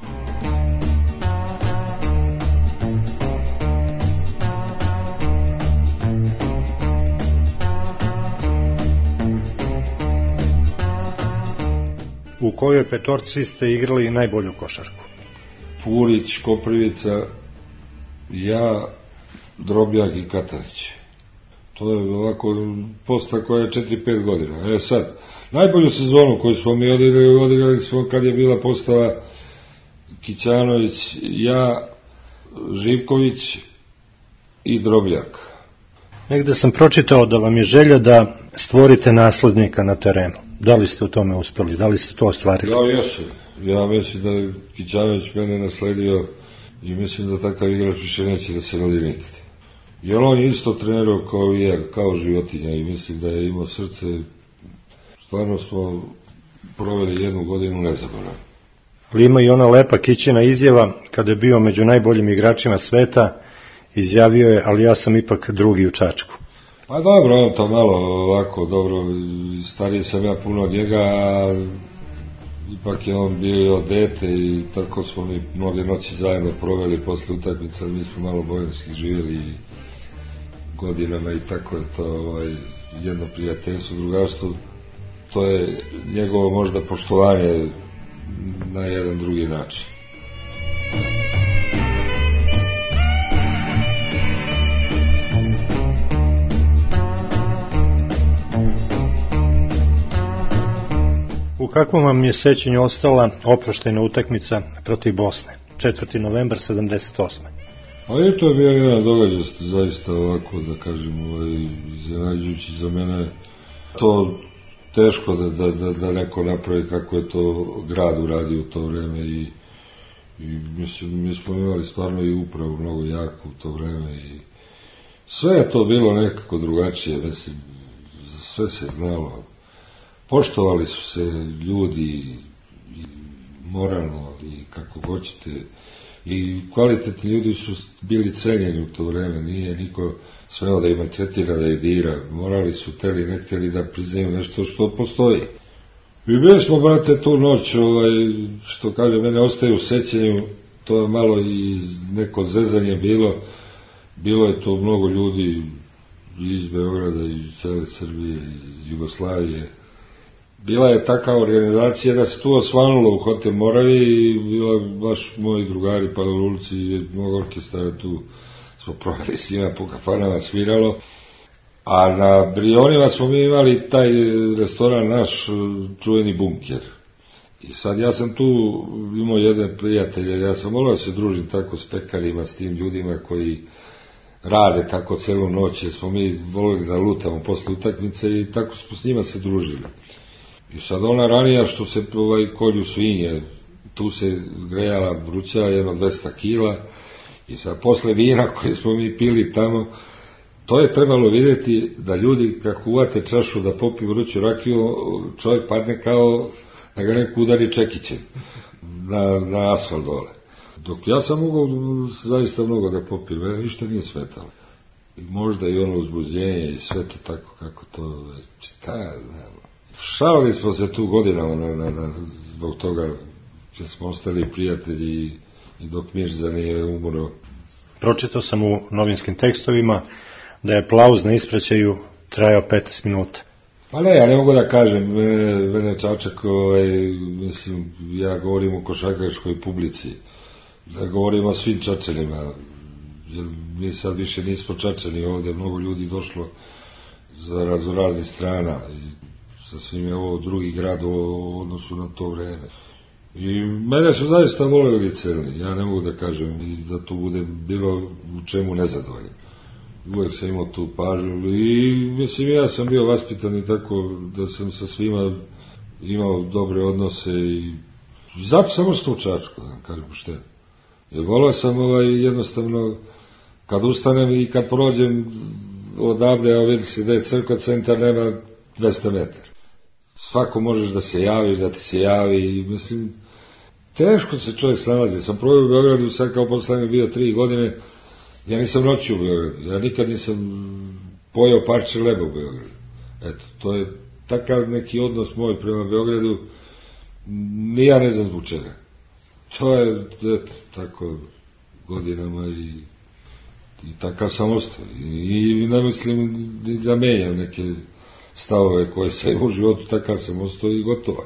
U kojoj petorci ste igrali najbolju košarku? Purić, Koprivica, ja, Drobljak i Katanić. To je ovako posta koja je četiri pet godina. E sad, najbolju sezonu koju smo mi odigrali, odigrali smo kad je bila postava Kićanović, ja, Živković i Drobljak. Negde sam pročitao da vam je želja da stvorite naslednika na terenu. Da li ste u tome uspeli? Da li ste to ostvarili? Ja, jesam. Ja mislim da je Kićanović mene nasledio i mislim da takav igrač više neće da se rodi nikad. Jer on je isto trenerao kao i ja, kao životinja, i mislim da je imao srce. Stvarno smo proveli jednu godinu nezaboravno. Ali ima i ona lepa Kićina izjava, kada je bio među najboljim igračima sveta, izjavio je, ali ja sam ipak drugi u Čačku. Pa dobro, on to malo ovako, dobro, stariji sam ja puno od njega, a ipak je on bio dete i tako smo mi mnoge noći zajedno proveli posle utakmica, mi smo malo bojanski živjeli godinama i tako je to ovaj, jedno prijateljstvo, drugarstvo, to je njegovo možda poštovanje na jedan drugi način. U kakvom vam je sećanju ostala oproštajna utakmica protiv Bosne, četvrti novembar sedamdeset osme. A je to bio jedan događaj, zaista ovako da kažem, ovaj, iznenađujući za mene. To teško da, da, da, da neko napravi kako je to grad uradio u to vreme i, i mislim, mi smo imali stvarno i upravu mnogo jako u to vreme i sve je to bilo nekako drugačije, mislim, sve se znalo. Poštovali su se ljudi i moralno i kako hoćete i kvalitetni ljudi su bili cenjeni u to vreme, nije niko smeo da ima tretira, da je dira, morali su teli, ne htjeli da priznaju nešto što postoji. I bili smo, brate, tu noć, ovaj, što kaže, mene ostaje u sećanju, to je malo i neko zezanje bilo, bilo je to mnogo ljudi iz Beograda, iz cele Srbije, iz Jugoslavije. bila je takva organizacija da se tu osvanulo u Hotel Moravi i bila baš moji drugari pa u ulici i mnogo orkestara tu smo provali s njima po kafanama sviralo. A na Brionima smo mi imali taj restoran naš čuveni Bunker. I sad ja sam tu imao jedan prijatelj, ja sam volio da se družim tako s pekarima, s tim ljudima koji rade tako celu noć, jer smo mi volili da lutamo posle utakmice i tako smo s njima se družili. I sad ona ranija što se ovaj, kolju svinje, tu se grejala vruća jedno dvesta kila i sad posle vina koje smo mi pili tamo, to je trebalo vidjeti da ljudi kako uvate čašu da popiju vruću rakiju, čovjek padne kao da ga neko udari čekićem na, na asfalt dole. Dok ja sam mogao zaista mnogo da popijem, mene ništa nije smetalo. I možda i ono uzbuđenje i sve to tako kako to, šta ja znam. Šalili smo se tu godinama na, na, na, zbog toga što smo ostali prijatelji i, i dok Mirza nije umro. Pročitao sam u novinskim tekstovima da je aplauz na ispraćaju trajao petnaest minuta. Pa ne, ja ne mogu da kažem, mene, mene Čačak, ovaj, mislim, ja govorim o košarkaškoj publici, da govorim o svim Čačanima, jer mi sad više nismo Čačani, ovdje mnogo ljudi došlo za raznoraznih strana i sasvim je ovo drugi grad u odnosu na to vreme. I mene su zaista voleli celni, ja ne mogu da kažem i da tu bude bilo u čemu nezadovoljno. Uvijek sam imao tu pažnju i mislim ja sam bio vaspitan i tako da sam sa svima imao dobre odnose i zato sam ostao u Čačku, da kažem pošteno. Jer volao sam ovaj, jednostavno kad ustanem i kad prođem odavde, a vidi se da je crkva centar, nema dvesta metara. Svako možeš da se javiš, da ti se javi i mislim, teško se čovjek snalazi. Sam probao u Beogradu, sad kao poslanik bio tri godine, ja nisam noćio u Beogradu, ja nikad nisam pojeo parče leba u Beogradu. Eto, to je takav neki odnos moj prema Beogradu, ni ja ne znam zbog čega. To je, eto, tako godinama i, i takav sam ostao. I, i ne mislim da menjam neke stavove koje sam u životu, takav sam ostao i gotovo.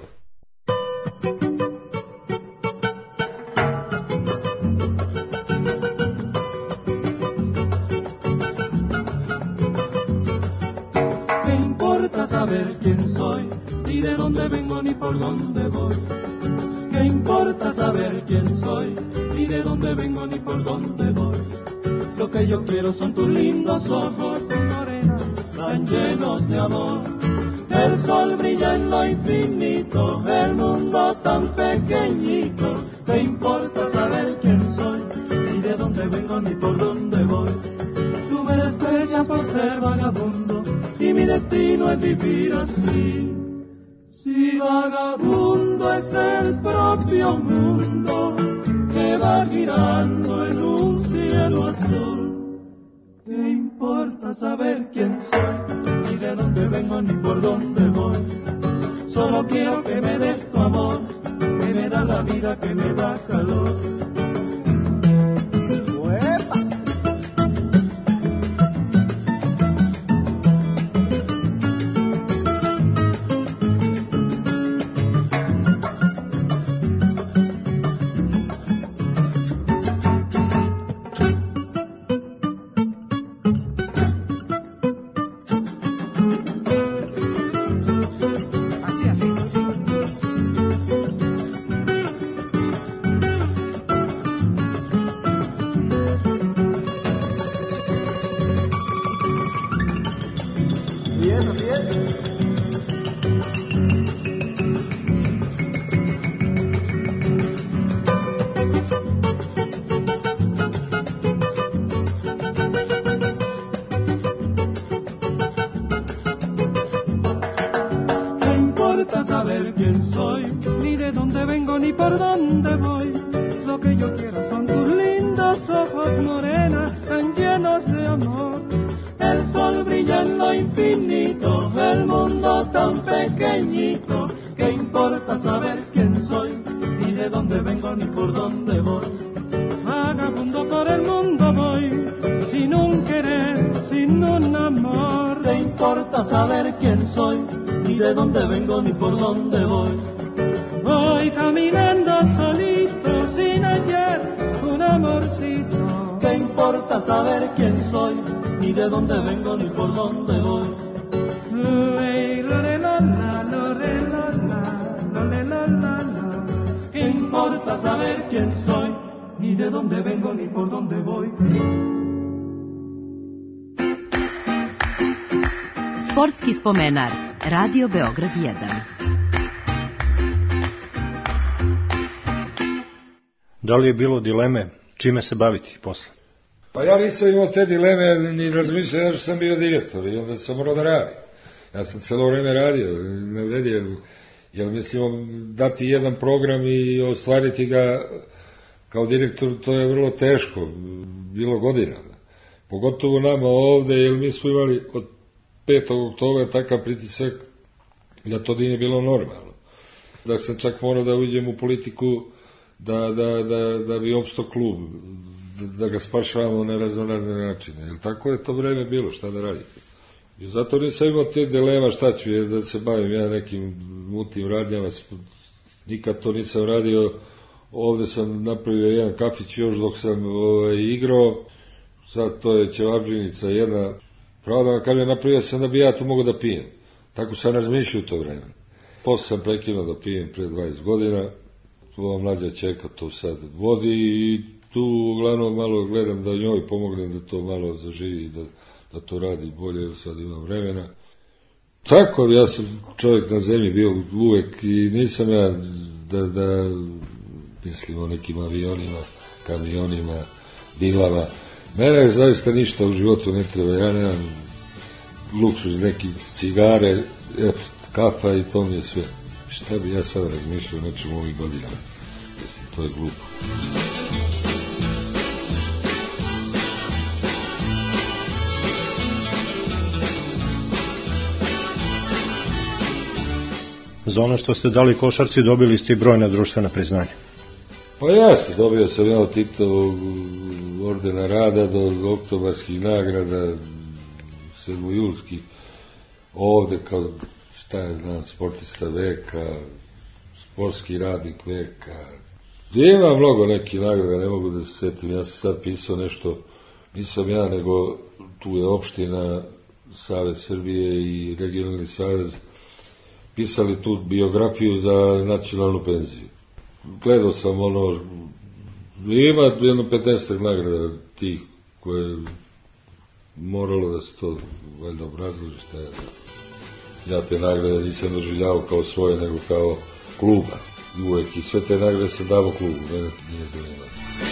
Son tus lindos ojos, morena, tan llenos de amor. El sol brilla en lo infinito, el mundo tan pequeñito. ¿Te importa saber quién soy, ni de dónde vengo, ni por dónde voy? Tú me desprecias por ser vagabundo, y mi destino es vivir así. Si vagabundo es el propio mundo, que va girando en un cielo azul. ¿Qué importa saber quién soy, ni de dónde vengo, ni por dónde voy? Solo quiero que me des tu amor, que me da la vida, que me da calor. ni de dónde vengo, ni por dónde voy. Voy caminando solito, sin hallar un amorcito. ¿Qué importa saber quién soy, ni de dónde vengo, ni por dónde voy? ¿Qué importa saber quién soy, ni de dónde vengo, ni por dónde voy? Sportski spomenar, Radio Beograd jedan. Da li je bilo dileme čime se baviti posle? Pa ja nisam imao te dileme, ni razmišljao, ja sam bio direktor i onda sam morao da radim. Ja sam celo vreme radio, ne vredi, jer, jer mislimo dati jedan program i ostvariti ga kao direktor, to je vrlo teško, bilo godinama. Pogotovo nama ovde, jer mi smo imali od petog oktobra takav pritisak da to nije bilo normalno. Da sam čak morao da uđem u politiku da, da, da, da bi opsto klub, da, da ga spašavamo na raznorazne načine. Jer tako je to vreme bilo, šta da radite. I zato nisam imao te dilema šta ću je da se bavim ja nekim mutnim radnjama. Nikad to nisam radio. Ovde sam napravio jedan kafić još dok sam ovaj, igrao. Sad to je ćevabdžinica jedna. Pravo da vam kažem, napravio sam da bi ja to mogao da pijem. Tako sam razmišljao u to vreme. Posle sam prekinuo da pijem pre dvadeset godina. Ova mlađa čerka to sad vodi i tu uglavnom malo gledam da njoj pomognem da to malo zaživi, da, da to radi bolje, jer sad imam vremena. Tako, ja sam čovjek na zemlji bio uvek i nisam ja da, da mislim o nekim avionima, kamionima, vilama. Mene zaista ništa u životu ne treba, ja nemam luksuz, neki cigare, eto, kafa i to mi je sve. Šta bi ja sad razmišljao o nečemu ovih godinama? Mislim, to je glupo. Za ono što ste dali košarci dobili ste i brojna društvena priznanja. Pa jasno, dobio sam ja od Titovog ordena rada do oktobarskih nagrada, sedmojulskih, ovde kao šta je znam, sportista veka, sportski radnik veka. Ima mnogo nekih nagrada, ne mogu da se setim, ja sam sad pisao nešto, nisam ja, nego tu je opština, Savez Srbije i regionalni savez, pisali tu biografiju za nacionalnu penziju. Gledao sam ono, ima jedno petnaestak nagrada tih koje moralo da se to valjda obrazloži šta je. Ja te nagrade nisam doživljavao kao svoje, nego kao kluba. I uvek i sve te nagrade se davo klubu, mene nije zanimalo.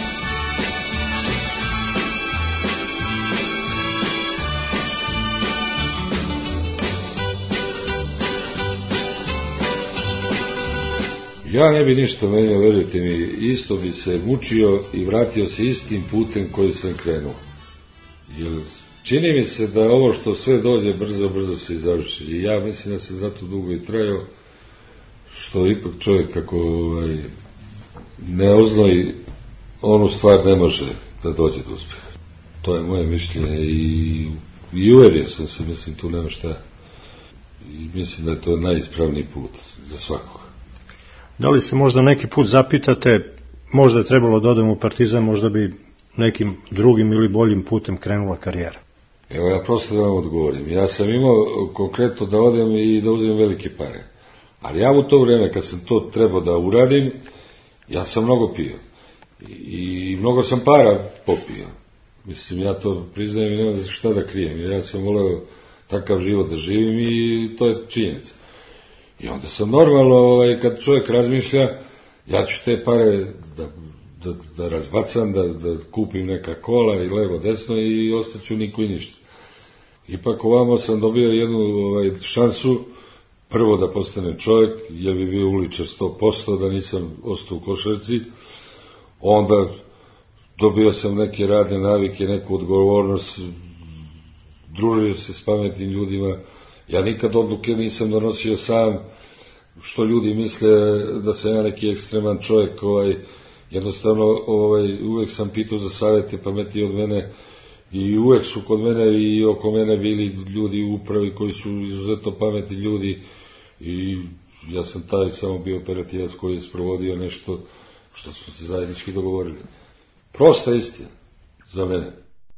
Ja ne bi ništa menio, verujte mi, isto bi se mučio i vratio se istim putem koji sam krenuo. Jer čini mi se da ovo što sve dođe brzo, brzo se i završi. I ja mislim da se zato dugo i trajao, što ipak čovjek kako ovaj, ne oznoji, onu stvar ne može da dođe do uspjeha. To je moje mišljenje i, i uverio sam se, mislim, tu nema šta. I mislim da je to najispravniji put za svakoga. Da li se možda neki put zapitate, možda je trebalo da odem u Partizan, možda bi nekim drugim ili boljim putem krenula karijera? Evo, ja prosto da vam odgovorim. Ja sam imao konkretno da odem i da uzem velike pare. Ali ja u to vreme, kad sam to trebao da uradim, ja sam mnogo pio. I, i mnogo sam para popio. Mislim, ja to priznajem i nemam za šta da krijem. Ja sam voleo takav život da živim i to je činjenica. I onda sam normalno, ovaj, kad čovjek razmišlja, ja ću te pare da, da, da razbacam, da, da kupim neka kola i levo desno i ostaću niko i ništa. Ipak ovamo sam dobio jednu ovaj, šansu, prvo da postanem čovjek, jer bi bio uličar sto posto, da nisam ostao u košarci. Onda dobio sam neke radne navike, neku odgovornost, družio se s pametnim ljudima. Ja nikad odluke nisam donosio sam, što ljudi misle da sam ja neki ekstreman čovjek, ovaj, jednostavno ovaj, uvek sam pitao za savjete pametniji od mene i uvek su kod mene i oko mene bili ljudi u upravi koji su izuzetno pametni ljudi i ja sam taj samo bio operativac koji je sprovodio nešto što smo se zajednički dogovorili. Prosta istina za mene.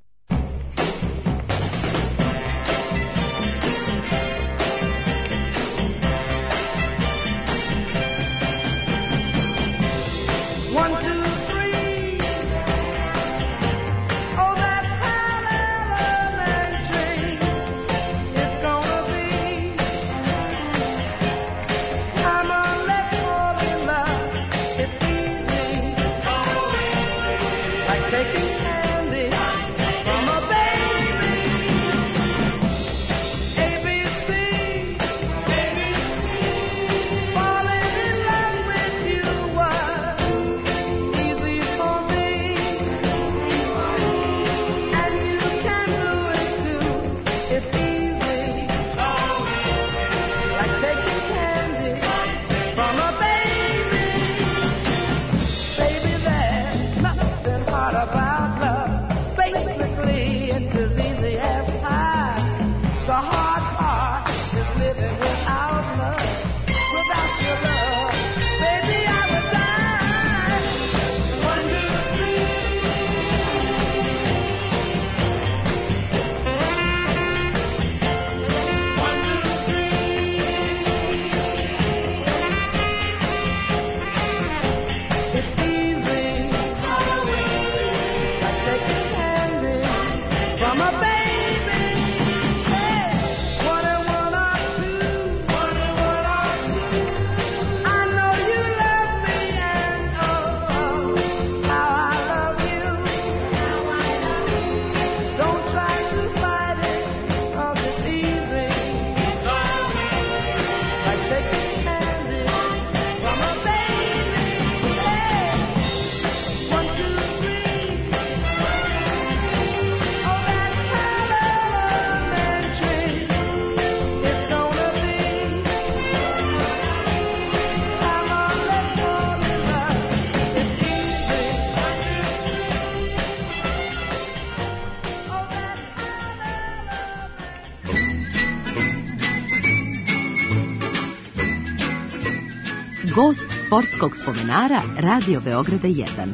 Gost sportskog spomenara Radio Beograda jedan.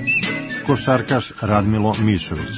Košarkaš Radmilo Mišović.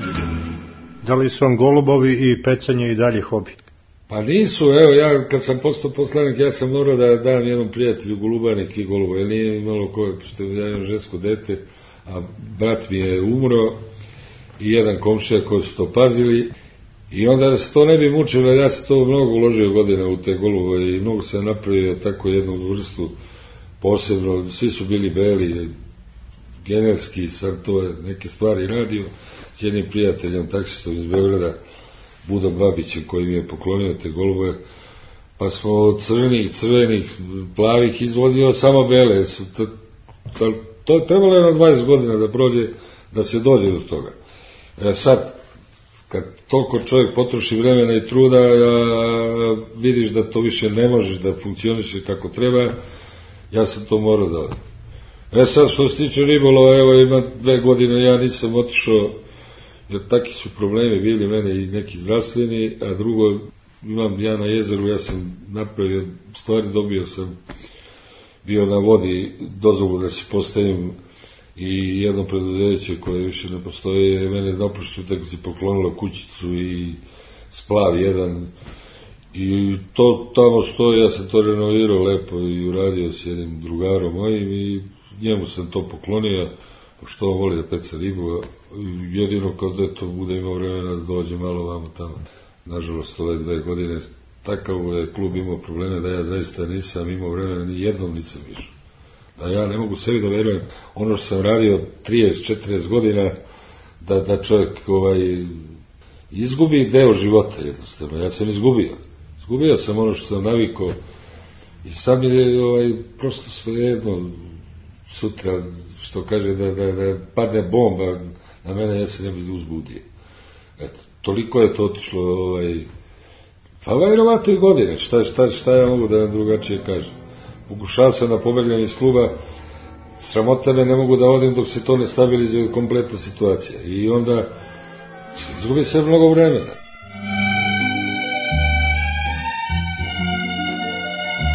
Da li su vam golubovi i pecanje i dalje hobi? Pa nisu, evo ja kad sam postao poslanik ja sam morao da dam jednom prijatelju golubanik i golubo, jer nije imalo koje, što ja imam žensko dete, a brat mi je umro i jedan komšija koji su to pazili i onda se to ne bi mučilo, ja sam to mnogo uložio godina u te golubove i mnogo sam napravio tako jednu vrstu posebno, svi su bili beli, generski, sam to neke stvari radio s jednim prijateljem, taksistom iz Beograda, Budom Babićem, koji mi je poklonio te golubove, pa smo od crvenih, crvenih, plavih izvodio samo bele. To, to, to trebalo je na dvadeset godina da prođe, da se dođe do toga. E sad, kad toliko čovjek potroši vremena i truda, a, vidiš da to više ne možeš da funkcioniše kako treba, ja sam to morao da odim. E sad, što se tiče ribolova, evo ima dve godine, ja nisam otišao, jer taki su problemi bili mene i neki zdravstveni, a drugo, imam ja na jezeru, ja sam napravio stvari, dobio sam, bio na vodi dozvolu da se postavim i jedno preduzeće koje više ne postoji je mene naprosto tako si poklonilo kućicu i splav jedan i to tamo stoji, ja sam to renovirao lepo i uradio s jednim drugarom mojim i njemu sam to poklonio, što on voli da peca ribu, jedino kad eto bude imao vremena da dođe malo vamo tamo. Nažalost, ove dve godine takav je klub imao probleme da ja zaista nisam imao vremena, ni jednom nisam išao. Da ja ne mogu sebi da verujem ono što sam radio trideset četrdeset godina, da, da čovjek ovaj, izgubi deo života jednostavno. Ja sam izgubio. Izgubio sam ono što sam navikao i sad mi je ovaj, prosto svejedno sutra, što kaže da, da, da padne bomba na mene, ja se ne bi uzbudio. Eto, toliko je to otišlo, ovaj, pa vjerovatno i godine, šta, šta, šta ja mogu da drugačije kažem. Pokušao sam da pobegnem iz kluba, sramota me, ne mogu da odim dok se to ne stabilizuje kompletna situacija. I onda izgubi se mnogo vremena.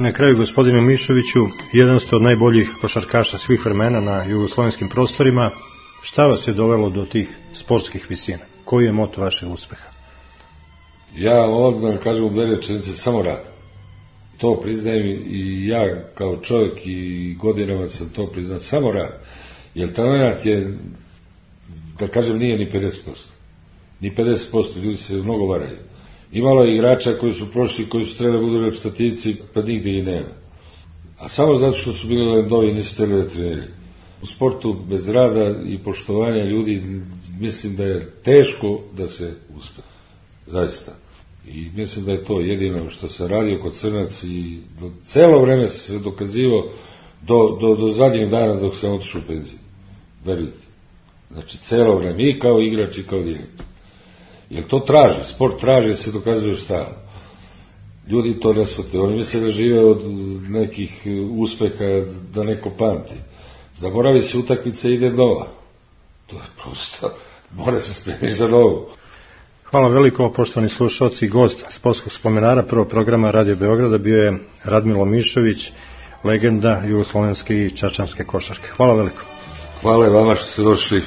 Na kraju, gospodine Mišoviću, jedan ste od najboljih košarkaša svih vremena na jugoslovenskim prostorima. Šta vas je dovelo do tih sportskih visina? Koji je moto vašeg uspeha? Ja odmah kažem u dve rečenice, samo rad. To priznajem i ja kao čovjek i godinama sam to priznao, samo rad. Jer talent je, da kažem, nije ni pedeset posto. Ni pedeset posto, ljudi se mnogo varaju. Imalo je igrača koji su prošli, koji su trebali budu reprezentativci, pa nigde i nema. A samo zato što su bili lendovi, nisu trebali da treniraju. U sportu bez rada i poštovanja ljudi mislim da je teško da se uspe. Zaista. I mislim da je to jedino što sam radio kod Crnac i do, celo vreme sam se dokazivao do, do, do zadnjeg dana dok sam otišao u penziju. Verujte. Znači, celo vreme. I kao igrač i kao direktor. Jer to traži. Sport traži da se dokazuješ stalno. Ljudi to ne shvate. Oni misle da žive od nekih uspeha, da neko pamti. Zaboravi se utakmica, ide nova. To je prosto, mora se spremiti za novu. Hvala veliko, poštovani slušalci. Gost Sportskog spomenara prvog programa Radio Beograda bio je Radmilo Mišović, legenda jugoslovenske i čačanske košarke. Hvala veliko. Hvala vama što ste došli.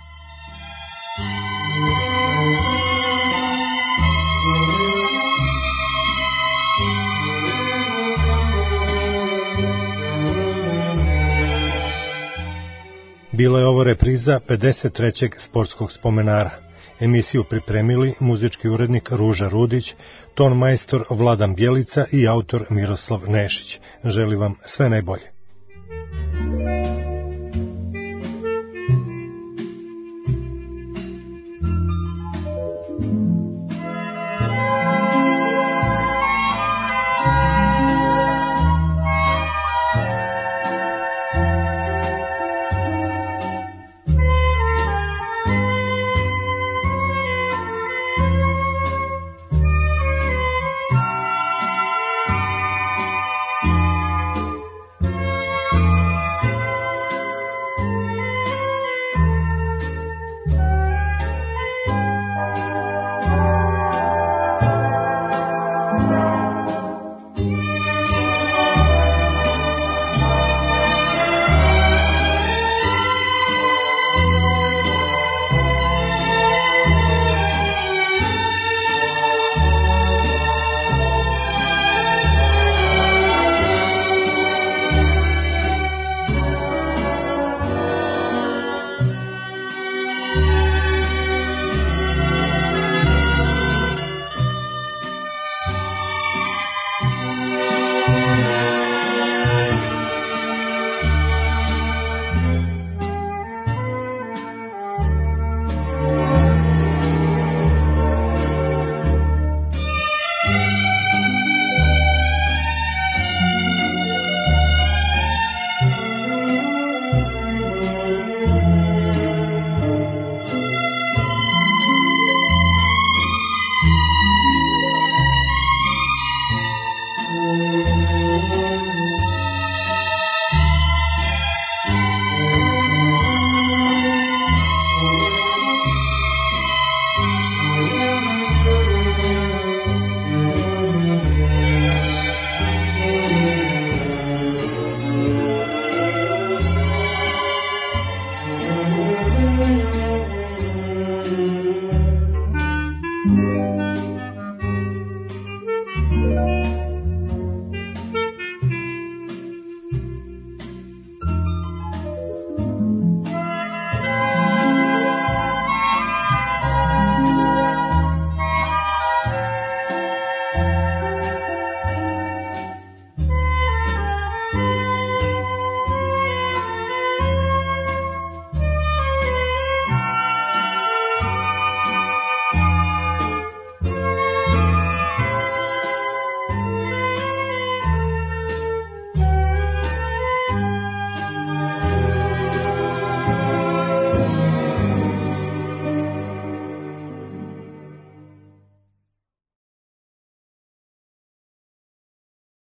Bila je ovo repriza pedeset trećeg Sportskog spomenara. Emisiju pripremili muzički urednik Ruža Rudić, ton majstor Vladan Bjelica i autor Miroslav Nešić. Želim vam sve najbolje.